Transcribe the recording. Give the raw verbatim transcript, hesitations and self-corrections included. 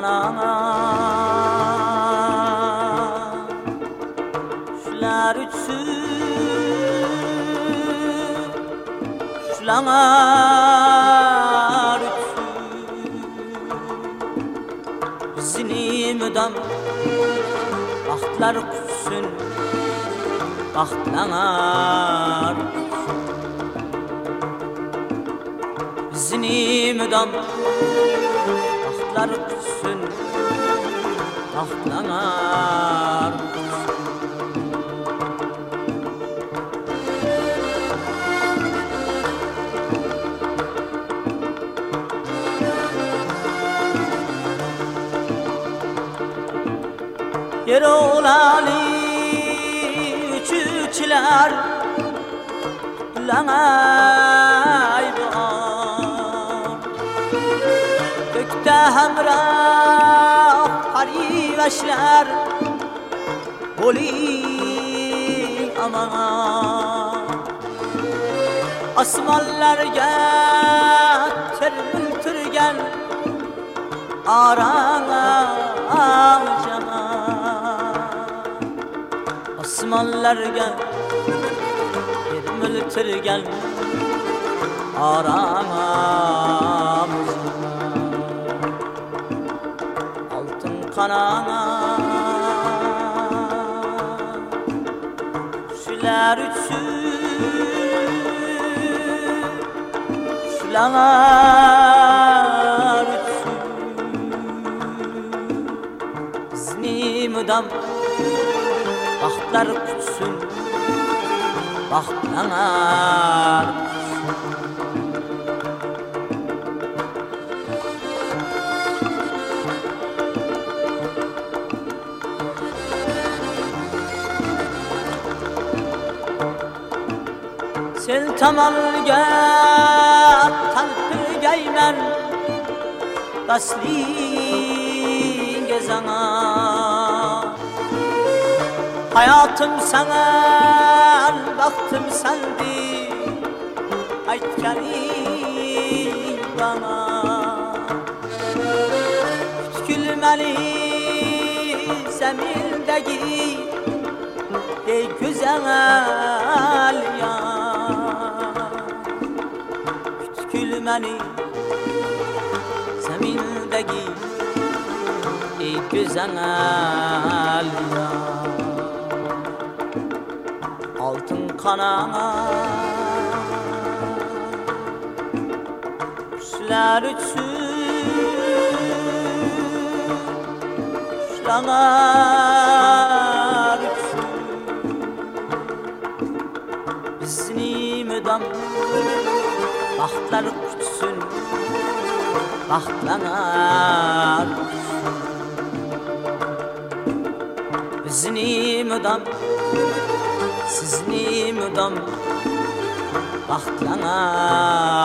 kanana şular üçsün şular üçsün bizini müdam bahtlar kutsun bahtlanar bizini müdam bahtlar kutsun bahtlanar yer olali üçüçüler lanay bağır gökte hamrah hariveşler boli aman asmanlarga termiltirgen arana asmanlarga termiltirgen arana altın kanana şular üçsün şular üçsün bizni müdam bahtlar kutsun bahtlanar sen tamalga talpirgayman taslinge sana hayatım sana baktım sendi aytganing bana kütkülmeli zemindeki ey güzel ya kütkülmeli zemindeki ey güzel ya altın kanana şular üçsün şular üçsün bizni müdam bahtlar kutsun bahtlanar bizni müdam sizni müdam bahtlanar